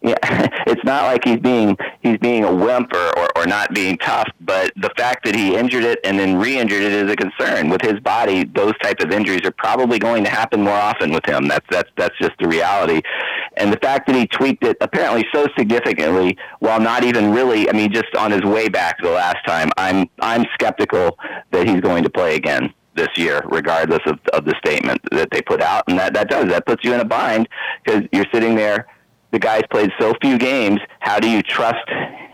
Yeah, it's not like he's being a wimp or not being tough, but the fact that he injured it and then re-injured it is a concern. With his body, those type of injuries are probably going to happen more often with him. That's just the reality. And the fact that he tweaked it apparently so significantly while not even really, just on his way back the last time, I'm skeptical that he's going to play again this year, regardless of the statement that they put out. And that puts you in a bind because you're sitting there. The guy's played so few games. How do you trust?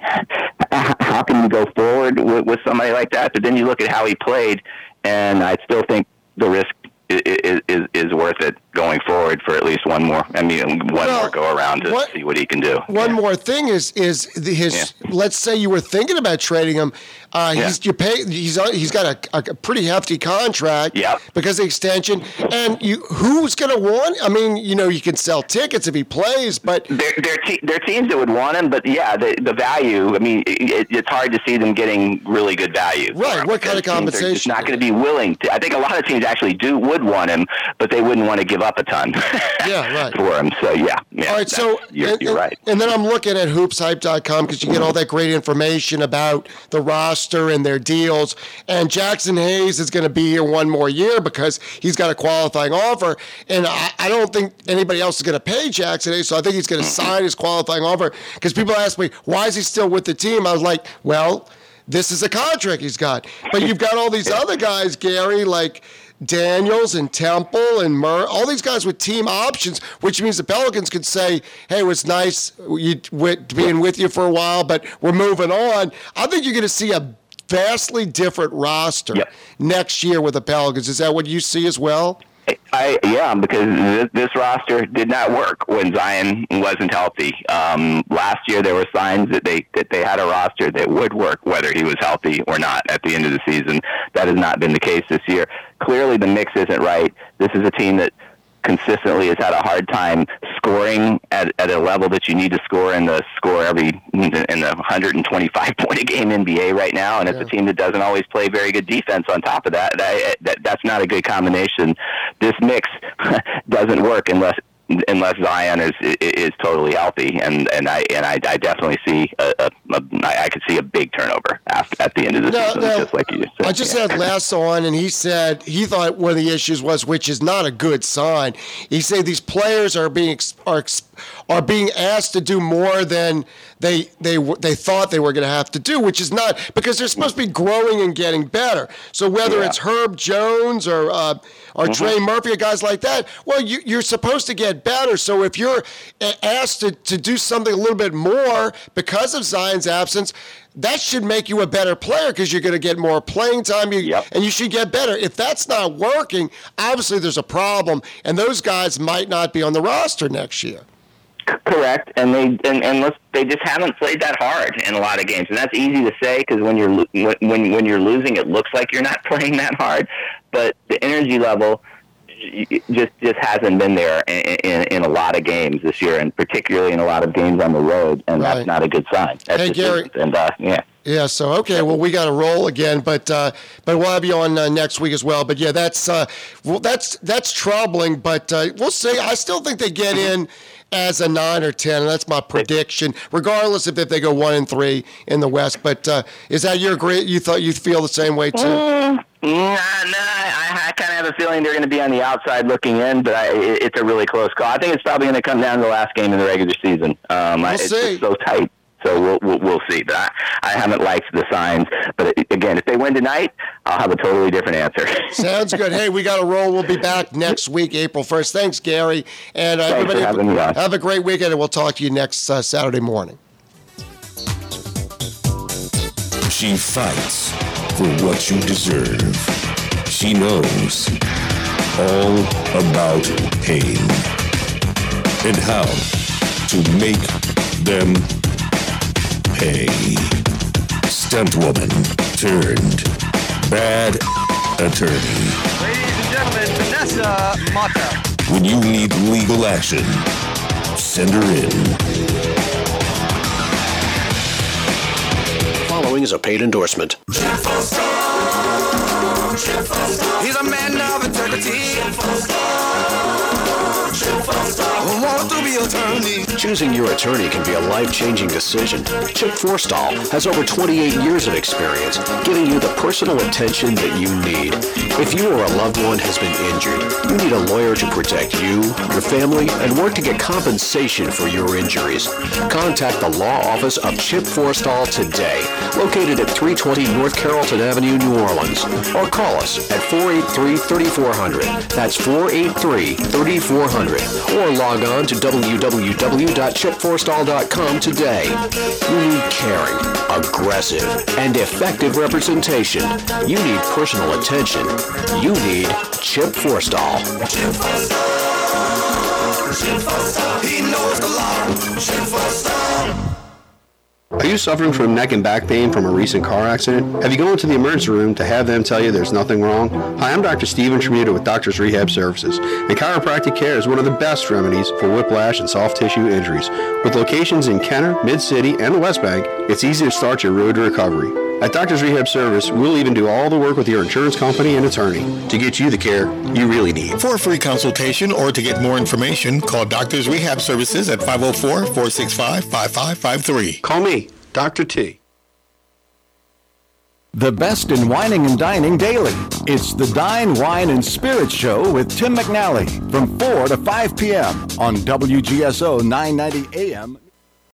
How can you go forward with somebody like that? But then you look at how he played, and I still think the risk is worth it going forward for at least one more go around to see what he can do. One more thing is his. Let's say you were thinking about trading him. He's got a pretty hefty contract because of the extension. And who's going to want? You can sell tickets if he plays, but there are teams that would want him. But the value. It's hard to see them getting really good value. Right. What kind of compensation? It's not going to be willing to. I think a lot of teams actually would want him, but they wouldn't want to give up a ton. For him. So all right. So you're right. And then I'm looking at hoopshype.com because you get all that great information about the roster and their deals. And Jackson Hayes is going to be here one more year because he's got a qualifying offer. And I don't think anybody else is going to pay Jackson Hayes, so I think he's going to sign his qualifying offer. Because people ask me, why is he still with the team? I was like, well, this is a contract he's got. But you've got all these other guys, Gary, like Daniels and Temple and Murr, all these guys with team options, which means the Pelicans could say, hey, it was nice being with you for a while, but we're moving on. I think you're going to see a vastly different roster next year with the Pelicans. Is that what you see as well? Because this roster did not work when Zion wasn't healthy. Last year, there were signs that they had a roster that would work whether he was healthy or not at the end of the season. That has not been the case this year. Clearly, the mix isn't right. This is a team that consistently has had a hard time scoring at a level that you need to score in the 125 point a game NBA right now, and it's a team that doesn't always play very good defense on top of that. That's not a good combination. This mix doesn't work unless Zion is totally healthy, and I definitely see I could see a big turnover at the end of the season, just like you said. I just had Lasso on, and he said he thought one of the issues was, which is not a good sign. He said these players are being asked to do more than they thought they were going to have to do, which is not, because they're supposed to be growing and getting better. So whether it's Herb Jones or Trey Murphy or guys like that, well, you're supposed to get better. So if you're asked to do something a little bit more because of Zion's absence, that should make you a better player because you're going to get more playing time and you should get better. If that's not working, obviously there's a problem, and those guys might not be on the roster next year. Correct, and they just haven't played that hard in a lot of games, and that's easy to say because when you're losing, it looks like you're not playing that hard, but the energy level just hasn't been there in a lot of games this year, and particularly in a lot of games on the road, and that's not a good sign. That's Gary. Yeah. So okay, well, we got to roll again, but we'll have you on next week as well. But yeah, that's troubling, but we'll see. I still think they get in as a 9 or 10, and that's my prediction, regardless if they go 1-3 in the West. But is that your agree? You feel the same way too? I kind of have a feeling they're going to be on the outside looking in, but it's a really close call. I think it's probably going to come down to the last game in the regular season. It's just so tight. So we'll see. But I haven't liked the signs. But again, if they win tonight, I'll have a totally different answer. Sounds good. Hey, we got to roll. We'll be back next week, April 1st. Thanks, Gary. And everybody, have a great weekend, and we'll talk to you next Saturday morning. She fights for what you deserve. She knows all about pain and how to make them pay. Stunt woman turned bad attorney. Ladies and gentlemen, Vanessa Mata. When you need legal action, send her in. Following is a paid endorsement. He's a man of integrity. Who wants to be attorney? Choosing your attorney can be a life-changing decision. Chip Forstall has over 28 years of experience giving you the personal attention that you need. If you or a loved one has been injured, you need a lawyer to protect you, your family, and work to get compensation for your injuries. Contact the law office of Chip Forstall today, located at 320 North Carrollton Avenue, New Orleans, or call us at 483-3400. That's 483-3400, or log on to www.chipforstall.com today. You need caring, aggressive, and effective representation. You need personal attention. You need Chip Forstall. Chip Forstall. Chip Forstall. He knows the law. Chip Forstall. Are you suffering from neck and back pain from a recent car accident? Have you gone to the emergency room to have them tell you there's nothing wrong? Hi, I'm Dr. Steven Tremuta with Doctors Rehab Services, and chiropractic care is one of the best remedies for whiplash and soft tissue injuries. With locations in Kenner, Mid-City, and the West Bank, it's easy to start your road to recovery. At Doctors Rehab Service, we'll even do all the work with your insurance company and attorney to get you the care you really need. For a free consultation or to get more information, call Doctors Rehab Services at 504-465-5553. Call me, Dr. T. The best in whining and dining daily. It's the Dine, Wine, and Spirits Show with Tim McNally from 4 to 5 p.m. on WGSO 990 AM.